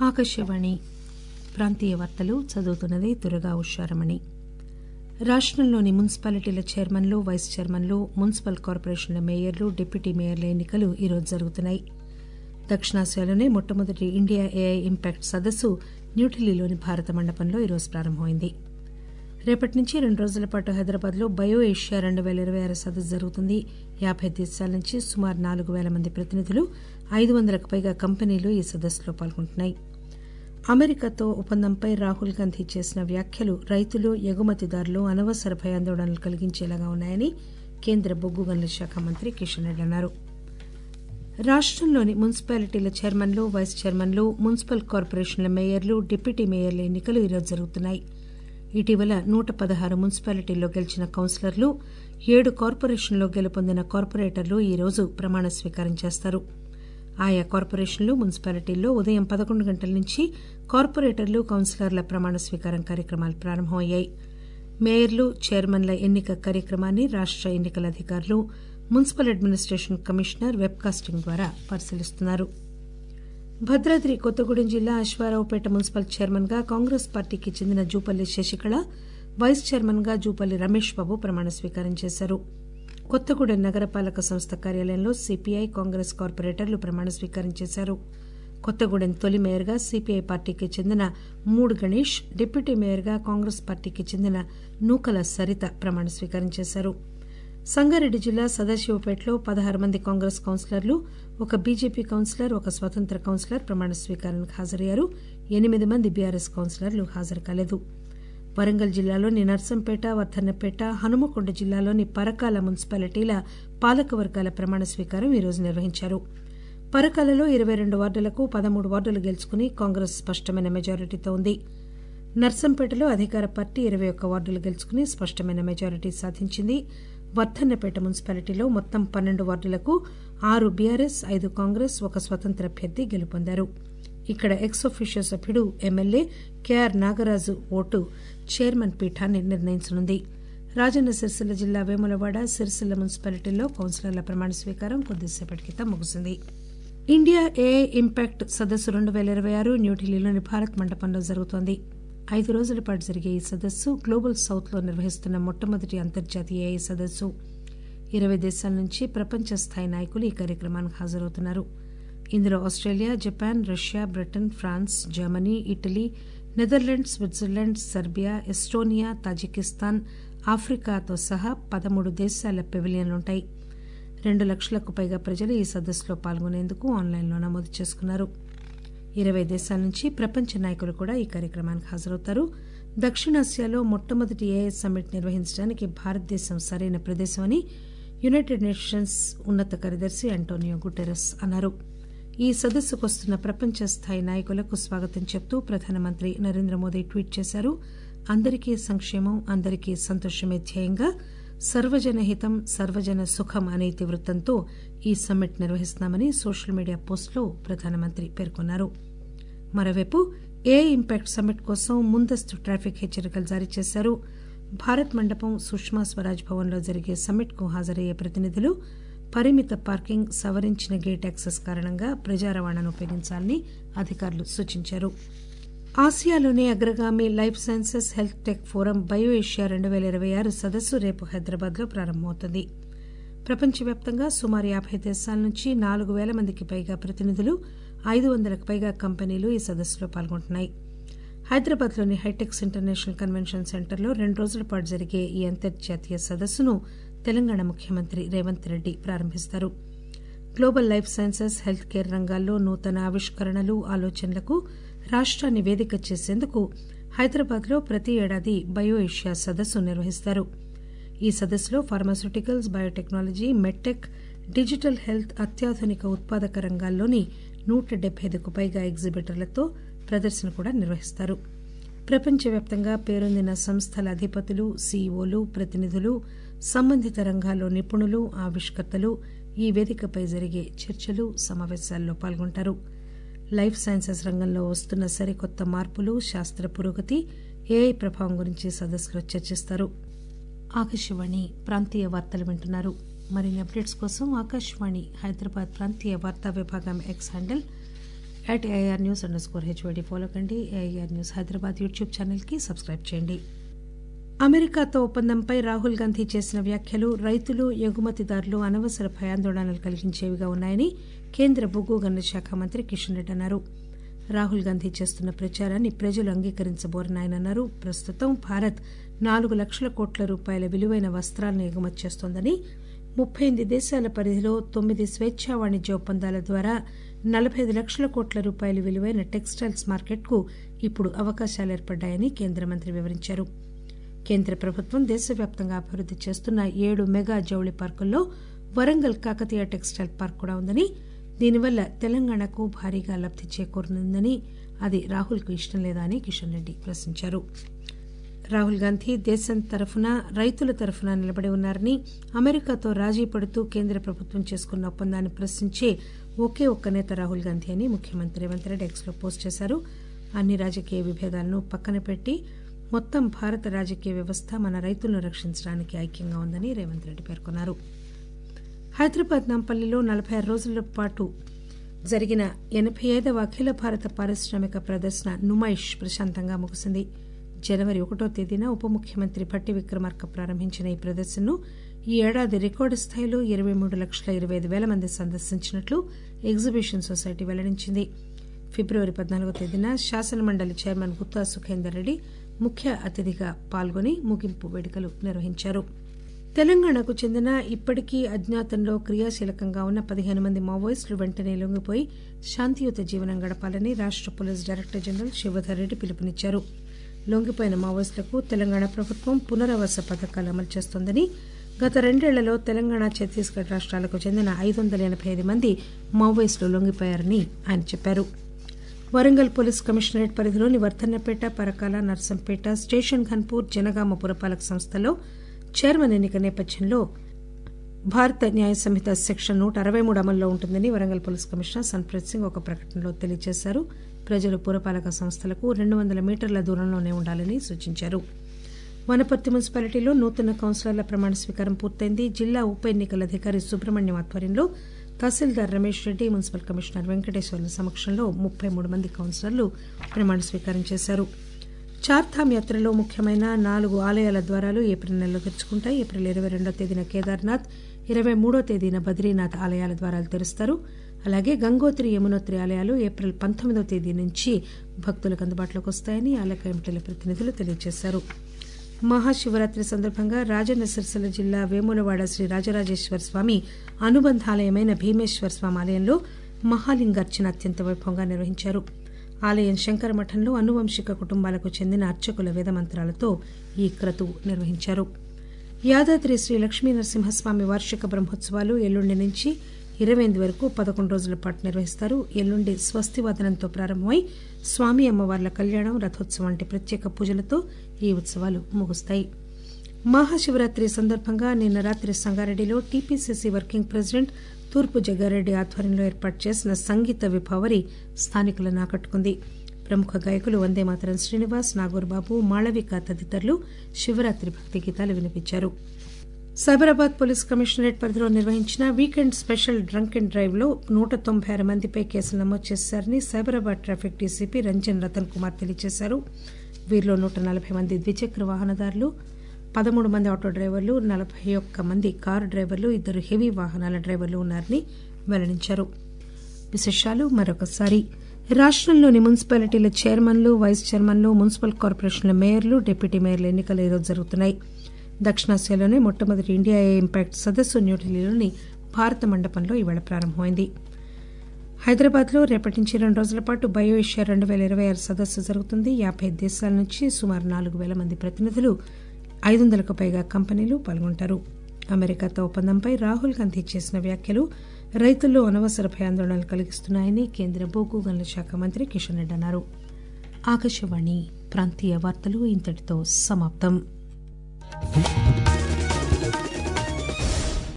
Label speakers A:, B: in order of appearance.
A: ఆకాశవాణి ప్రాంతీయ వార్తలు చదువుతున్నది దుర్గా ఉషారమణి. రాష్టంలోని మున్సిపాలిటీల చైర్మన్లు, వైస్ చైర్మన్లు, మున్సిపల్ కార్పొరేషన్ల మేయర్లు, డిప్యూటీ మేయర్ల ఎన్నికలు ఈరోజు జరుగుతున్నాయి. దక్షిణాసియాలోనే మొట్టమొదటి ఇండియా ఏఐ ఇంపాక్ట్ సదస్సు న్యూఢిల్లీలోని భారత మండపంలో ఈరోజు ప్రారంభమైంది. రేపటి నుంచి 2 రోజుల పాటు హైదరాబాద్లో బయో ఏషియా 2026 సదస్సు జరుగుతుంది. 50 దేశాల నుంచి సుమారు 4,000 మంది ప్రతినిధులు, 500కు పైగా కంపెనీలు ఈ సదస్సులో పాల్గొంటున్నాయి. అమెరికాతో ఒప్పందంపై రాహుల్ గాంధీ చేసిన వ్యాఖ్యలు రైతులు, ఎగుమతిదారులు అనవసర భయాందోళనలు కలిగించేలాగా ఉన్నాయని కేంద్ర బొగ్గు గనుల శాఖ మంత్రి కిషన్ రెడ్డి అన్నారు. రాష్టంలోని మున్సిపాలిటీల చైర్మన్లు, వైస్ చైర్మన్లు, మున్సిపల్ కార్పొరేషన్ల మేయర్లు, డిప్యూటీ మేయర్ల ఎన్నికలు ఈరోజు జరుగుతున్నాయి. ఇటీవల 116 మున్సిపాలిటీల్లో గెలిచిన కౌన్సిలర్లు, 7 కార్పొరేషన్లలో గెలుపొందిన కార్పొరేటర్లు ఈరోజు ప్రమాణ స్వీకారం చేస్తారు. ఆయా కార్పొరేషన్లు, మున్సిపాలిటీల్లో ఉదయం 11 గంటల నుంచి కార్పొరేటర్లు, కౌన్సిలర్ల ప్రమాణ స్వీకారం కార్యక్రమాలు ప్రారంభమయ్యాయి. మేయర్లు, చైర్మన్ల ఎన్నిక కార్యక్రమాన్ని రాష్ట ఎన్నికల అధికారులు, మున్సిపల్ అడ్మినిస్టేషన్ కమిషనర్ వెబ్కాస్టింగ్ ద్వారా పరిశీలిస్తున్నారు. భద్రాద్రి కొత్తగూడెం జిల్లా అశ్వారావుపేట మున్సిపల్ చైర్మన్ గా కాంగ్రెస్ పార్టీకి చెందిన జూపల్లి శశికళ, వైస్ చైర్మన్ గా జూపల్లి రమేష్ బాబు ప్రమాణ స్వీకారం చేశారు. కొత్తగూడెం నగరపాలక సంస్థ కార్యాలయంలో సిపిఐ, కాంగ్రెస్ కార్పొరేటర్లు ప్రమాణ స్వీకారం చేశారు. కొత్తగూడెం తొలి మేయర్గా సిపిఐ పార్టీకి చెందిన మూడ్ గణేష్, డిప్యూటీ మేయర్గా కాంగ్రెస్ పార్టీకి చెందిన నూకల సరిత ప్రమాణ స్వీకారం చేశారు. సంగారెడ్డి జిల్లా సదాశివపేటలో 16 మంది కాంగ్రెస్ కౌన్సిలర్లు, 1 బీజేపీ కౌన్సిలర్, 1 స్వతంత్ర కౌన్సిలర్ ప్రమాణ స్వీకారానికి హాజరయ్యారు. 8 మంది బీఆర్ఎస్ కౌన్సిలర్లు హాజరు కాలేదు. వరంగల్ జిల్లాలోని నర్సంపేట, వర్ధన్నపేట, హనుమకొండ జిల్లాలోని పరకాల మున్సిపాలిటీల పాలకవర్గాల ప్రమాణ స్వీకారం ఈరోజు నిర్వహించారు. పరకాలలో 22 వార్డులకు 13 వార్డులు గెలుచుకుని కాంగ్రెస్ స్పష్టమైన మెజారిటీతో ఉంది. నర్సంపేటలో అధికార పార్టీ 21 వార్డులు గెలుచుకుని స్పష్టమైన మెజారిటీ సాధించింది. వర్ధన్నపేట మున్సిపాలిటీలో మొత్తం 12 వార్డులకు 6 బీఆర్ఎస్, 5 కాంగ్రెస్, 1 స్వతంత్ర అభ్యర్థి గెలుపొందారు. ఇక్కడ ఎక్స్-అఫీషియో సభ్యుడు MLA K R Nagaraju vote chairman పీఠాన్ని నిర్ణయించనుంది. రాజన్న సిరిసిల్ల జిల్లా వేములవాడ, సిరిసిల్ల మున్సిపాలిటీల్లో కౌన్సిలర్ల ప్రమాణ స్వీకారం కొద్దిసేపటి క్రితం ముగిసింది. ఇండియా ఏఐ ఇంపాక్ట్ సదస్సు 2026 న్యూఢిల్లీలోని భారత్ మండపంలో జరుగుతోంది. 5 రోజుల పాటు జరిగే ఈ సదస్సు గ్లోబల్ సౌత్ లో నిర్వహిస్తున్న మొట్టమొదటి అంతర్జాతీయ ఏఐ సదస్సు. 20 దేశాల నుంచి ప్రపంచ స్థాయి నాయకులు ఈ కార్యక్రమానికి హాజరవుతున్నారు. ఇందులో Australia, Japan, Russia, Britain, France, Germany, Italy, Netherlands, Switzerland, Serbia, Estonia, Tajikistan, ఆఫ్రికాతో సహా 13 దేశాల పెవిలియన్లుంటాయి. 2 లక్షలకు పైగా ప్రజలు ఈ సదస్సులో పాల్గొనేందుకు ఆన్లైన్లో నమోదు చేసుకున్నారు. 20 దేశాల నుంచి ప్రపంచ నాయకులు కూడా ఈ కార్యక్రమానికి హాజరవుతారు. దక్షిణాసియాలో మొట్టమొదటి ఏఐ సమ్మిట్ నిర్వహించడానికి భారతదేశం సరైన ప్రదేశమని యునైటెడ్ నేషన్స్ ఉన్నత కార్యదర్శి అంటోనియో గుటెరస్ అన్నారు. ఈ సదస్సుకు వస్తున్న ప్రపంచ స్థాయి నాయకులకు స్వాగతం చెబుతూ ప్రధానమంత్రి నరేంద్ర మోదీ ట్వీట్ చేశారు. అందరికీ సంక్షేమం, అందరికీ సంతోషమే ధ్యేయంగా సర్వజన హితం, సర్వజన సుఖం అనే ఇతివృత్తంతో ఈ సమ్మిట్ నిర్వహిస్తున్నామని సోషల్ మీడియా పోస్టులో ప్రధానమంత్రి పేర్కొన్నారు. మరోవైపు ఏఐ ఇంపాక్ట్ సమ్మిట్ కోసం ముందస్తు ట్రాఫిక్ హెచ్చరికలు జారీ చేశారు. భారత్ మండపం, సుష్మా స్వరాజ్ భవన్లో జరిగే సమ్మిట్ కు హాజరయ్యే ప్రతినిధులు పరిమిత పార్కింగ్, సవరించిన గేట్ యాక్సెస్ కారణంగా ప్రజా రవాణాను ఉపయోగించాలని అధికారులు సూచించారు. ఆసియాలోనే అగ్రగామి life sciences health tech forum bio Asia 2026 సదస్సు రేపు హైదరాబాద్లో ప్రారంభమవుతుంది. ప్రపంచవ్యాప్తంగా సుమారు 50 దేశాల నుంచి 4,000 మందికి పైగా ప్రతినిధులు, 500కు పైగా కంపెనీలు ఈ సదస్సులో పాల్గొంటున్నాయి. హైదరాబాద్లోని హైటెక్స్ ఇంటర్నేషనల్ కన్వెన్షన్ సెంటర్లో 2 రోజుల పాటు జరిగే ఈ అంతర్జాతీయ సదస్సును తెలంగాణ ముఖ్యమంత్రి రేవంత్ రెడ్డి ప్రారంభిస్తారు. Global life sciences, health care రంగాల్లో నూతన ఆవిష్కరణలు, ఆలోచనలకు రాష్ట్రాన్ని వేదిక చేసేందుకు హైదరాబాద్లో ప్రతి ఏడాది బయో ఏషియా సదస్సు నిర్వహిస్తారు. ఈ సదస్సులో pharmaceuticals, biotechnology, medtech, digital health, అత్యాధునిక ఉత్పాదక రంగాల్లోని 175కు పైగా ఎగ్జిబిటర్లతో ప్రదర్శన కూడా నిర్వహిస్తారు. ప్రపంచవ్యాప్తంగా పేరొందిన సంస్థల అధిపతులు, సీఈఓలు, ప్రతినిధులు, సంబంధిత రంగాల్లో నిపుణులు, ఆవిష్కర్తలు ఈ వేదికపై జరిగే చర్చలు, సమావేశాల్లో పాల్గొంటారు. లైఫ్ సైన్సెస్ రంగంలో వస్తున్న సరికొత్త మార్పులు, శాస్త్ర పురోగతి, ఏఐ ప్రభావం గురించి సదస్సులో చర్చిస్తారు. ఆకాశవాణి ప్రాంతీయ వార్తలు వింటున్నారు. మరిన్ని అప్డేట్స్ కోసం ఆకాశవాణి హైదరాబాద్ ప్రాంతీయ వార్తా విభాగం ఎక్స్ హ్యాండిల్ @AIRnews_HYD ఫాలో కండి. AIR న్యూస్ హైదరాబాద్ యూట్యూబ్ ఛానల్కి సబ్స్క్రైబ్ చేయండి. అమెరికాతో ఒప్పందంపై రాహుల్ గాంధీ చేసిన వ్యాఖ్యలు రైతులు, ఎగుమతిదారులు అనవసర భయాందోళనలు కలిగించేవిగా ఉన్నాయని కేంద్ర బొగ్గు గనుల శాఖ మంత్రి కిషన్ రెడ్డి అన్నారు. రాహుల్ గాంధీ చేస్తున్న ప్రచారాన్ని ప్రజలు అంగీకరించబోరని ఆయన అన్నారు. ప్రస్తుతం భారత్ 4 లక్షల కోట్ల రూపాయల విలువైన వస్త్రాలను ఎగుమతి చేస్తోందని, 38 దేశాల పరిధిలో 9 స్వేచ్ఛా వాణిజ్య ఒప్పందాల ద్వారా 45 లక్షల కోట్ల రూపాయల విలువైన టెక్స్టైల్స్ మార్కెట్కు ఇప్పుడు అవకాశాలు ఏర్పడ్డాయని కేంద్ర మంత్రి వివరించారు. కేంద్ర ప్రభుత్వం దేశవ్యాప్తంగా అభివృద్ది చేస్తున్న 7 మెగా జౌళి పార్కుల్లో వరంగల్ కాకతీయ టెక్స్టైల్ పార్క్ కూడా ఉందని, దీనివల్ల తెలంగాణకు భారీగా లబ్ది చేకూరనుందని, అది రాహుల్కు ఇష్టం లేదా అని కిషన్ రెడ్డి ప్రశ్నించారు. రాహుల్ గాంధీ దేశం తరఫున, రైతుల తరఫున నిలబడి ఉన్నారని, అమెరికాతో రాజీ పడుతూ కేంద్ర ప్రభుత్వం చేసుకున్న ఒప్పందాన్ని ప్రశ్నించే ఒకే ఒక్క నేత రాహుల్ గాంధీ అని ముఖ్యమంత్రి రేవంత్ రెడ్డి ఎక్స్లో పోస్ట్ చేశారు. అన్ని రాజకీయ విభేదాలను పక్కన పెట్టి మొత్తం భారత రాజకీయ వ్యవస్థ మన రైతులను రక్షించడానికి ఐక్యంగా ఉందని రేవంత్ రెడ్డి పేర్కొన్నారు. హైదరాబాద్ నాంపల్లిలో 46 రోజుల పాటు జరిగిన 85వ అఖిల భారత పారిశ్రామిక ప్రదర్శన నుమైష్ ప్రశాంతంగా ముగిసింది. జనవరి 1వ తేదీన ఉప ముఖ్యమంత్రి భట్టి విక్రమార్క ప్రారంభించిన ఈ ప్రదర్శనను ఈ ఏడాది రికార్డు స్థాయిలో 23,25,000 మంది సందర్శించినట్లు ఎగ్జిబిషన్ సొసైటీ వెల్లడించింది. ఫిబ్రవరి 14వ తేదీన శాసనమండలి చైర్మన్ గుత్తా సుఖేందర్ రెడ్డి ముఖ్య అతిథిగా పాల్గొని ముగింపు వేడుకలు నిర్వహించారు. తెలంగాణకు చెందిన ఇప్పటికీ అజ్ఞాతంలో క్రియాశీలకంగా ఉన్న 15 మంది మావోయిస్టులు వెంటనే లొంగిపోయి శాంతియుత జీవనం గడపాలని రాష్ట police director general Shivadhar Reddy పిలుపునిచ్చారు. లొంగిపోయిన మావోయిస్టులకు తెలంగాణ ప్రభుత్వం పునరావాస పథకాలు అమలు చేస్తోందని, గత 2 ఏళ్లలో తెలంగాణ, ఛత్తీస్గఢ్ రాష్ట్రాలకు చెందిన 585 మంది మావోయిస్టులు లొంగిపోయారని ఆయన చెప్పారు. వరంగల్ పోలీస్ కమిషనరేట్ పరిధిలోని వర్ధన్నపేట, పరకాల, నర్సంపేట, స్టేషన్ ఘన్పూర్, జనగామ పురపాలక సంస్థల్లో చైర్మన్ ఎన్నిక నేపథ్యంలో భారత న్యాయ సంహిత సెక్షన్ 163 అమల్లో ఉంటుందని వరంగల్ పోలీస్ కమిషనర్ సన్ప్రీత్ సింగ్ ఒక ప్రకటనలో తెలియజేశారు. ప్రజలు పురపాలక సంస్థలకు 200 మీటర్ల దూరంలోనే ఉండాలని సూచించారు. వనపర్తి మున్సిపాలిటీలో నూతన కౌన్సిలర్ల ప్రమాణ స్వీకారం పూర్తయింది. జిల్లా ఉప ఎన్నికల అధికారి సుబ్రహ్మణ్యం ఆధ్వర్యంలో తహసీల్దార్ రమేష్ రెడ్డి, మున్సిపల్ కమిషనర్ వెంకటేశ్వర్ల సమక్షంలో 33 మంది కౌన్సిలర్లు ప్రమాణ స్వీకారం చేశారు. చార్ధామ్ యాత్రలో ముఖ్యమైన 4 ఆలయాల ద్వారాలు ఏప్రిల్ నెలలో తెరుచుకుంటాయి. ఏప్రిల్ 22వ తేదీన కేదార్నాథ్, 23వ తేదీన బద్రీనాథ్ ఆలయాల ద్వారాలు తెరుస్తారు. అలాగే గంగోత్రి, యమునోత్రి ఆలయాలు ఏప్రిల్ 19వ తేదీ నుంచి భక్తులకు అందుబాటులోకి వస్తాయని ఆలయ కమిటీల ప్రతినిధులు తెలియజేశారు. మహాశివరాత్రి సందర్భంగా రాజన్న సిరిసిల్ల జిల్లా వేములవాడ శ్రీ రాజరాజేశ్వర స్వామి అనుబంధాలయమైన భీమేశ్వర స్వామి ఆలయంలో మహాలింగార్చన అత్యంత వైభవంగా నిర్వహించారు. ఆలయం శంకరమఠంలో అనువంశిక కుటుంబాలకు చెందిన అర్చకుల వేదమంత్రాలతో ఈ క్రతువు నిర్వహించారు. యాదాద్రి శ్రీ లక్ష్మీ నరసింహస్వామి వార్షిక బ్రహ్మోత్సవాలు ఎల్లుండి నుంచి 28 వరకు 11 రోజుల పాటు నిర్వహిస్తారు. ఎల్లుండి స్వస్తివాదనంతో ప్రారంభమై స్వామి అమ్మవార్ల కళ్యాణం, రథోత్సవం వంటి ప్రత్యేక పూజలతో ఈ ఉత్సవాలు ముగుస్తాయి. మహాశివరాత్రి సందర్భంగా నిన్న రాత్రి సంగారెడ్డిలో టీపీసీసీ వర్కింగ్ ప్రెసిడెంట్ తూర్పు జగ్గారెడ్డి ఆధ్వర్యంలో ఏర్పాటు చేసిన సంగీత విభావరి స్థానికులను ఆకట్టుకుంది. ప్రముఖ గాయకులు వందేమాతరం శ్రీనివాస్, నాగూర్బాబు, మాళవిక తదితరులు శివరాత్రి భక్తి గీతాలు వినిపించారు. సైబరాబాద్ పోలీస్ కమిషనరేట్ పరిధిలో నిర్వహించిన weekend special drunk and drive లో 196 మందిపై కేసులు నమోదు చేశారని సైబరాబాద్ ట్రాఫిక్ డీసీపీ రంజన్ రతన్ కుమార్ తెలియజేశారు. వీరిలో 140 మంది ద్విచక్ర వాహనదారులు, 13 మంది ఆటో డ్రైవర్లు, 41 మంది కారు డ్రైవర్లు, 2 హెవీ వాహనాల డ్రైవర్లు ఉన్నారని వెల్లడించారు. విశేషాలు మరొకసారి. రాష్టంలోని మున్సిపాలిటీల చైర్మన్లు, వైస్ చైర్మన్లు, మున్సిపల్ కార్పొరేషన్ల మేయర్లు, డిప్యూటీ మేయర్ల ఎన్నికలు ఈరోజు జరుగుతున్నాయి. దక్షిణాసియాలోనే మొట్టమొదటి ఇండియా ఇంపాక్ట్ సదస్సు న్యూఢిల్లీలోని భారత మండపంలో ఇవాళ ప్రారంభమైంది. హైదరాబాద్ లో రేపటి నుంచి 2 రోజుల పాటు బయో ఏషియా 2026 సదస్సు జరుగుతుంది. 50 దేశాల నుంచి సుమారు 4,000 మంది ప్రతినిధులు, 500కు పైగా కంపెనీలు పాల్గొంటారు. అమెరికాతో ఒప్పందంపై రాహుల్ గాంధీ చేసిన వ్యాఖ్యలు రైతుల్లో అనవసర భయాందోళనలు కలిగిస్తున్నాయని కేంద్ర బొగ్గు గనుల శాఖ మంత్రి కిషన్ రెడ్డి అన్నారు. ఆకాశవాణి ప్రాంతీయ వార్తలు ఇంతటితో సమాప్తం.